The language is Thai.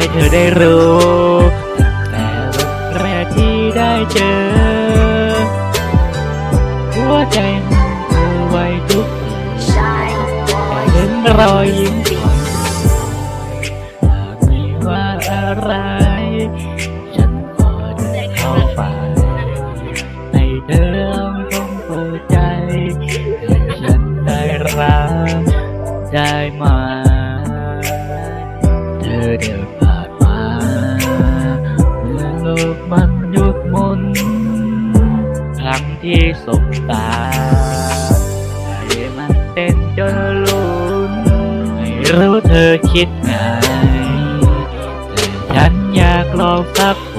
ให้เธอได้รู้แต่วันแรกที่ได้เจอหัวใจมันเธอไว้ทุกแต่เห็นรอยยิ้มหากไม่ว่าอะไรฉันขอเดินเข้าไปให้เธอคงเปิดใจให้ฉันได้รักได้ไหมเธอเดินผ่านมาเมื่อโลกมันหยุดหมุนครั้งที่สบตาใจมันเต้นจนลุ้นไม่รู้เธอคิดไงแต่ฉันอยากลองสัก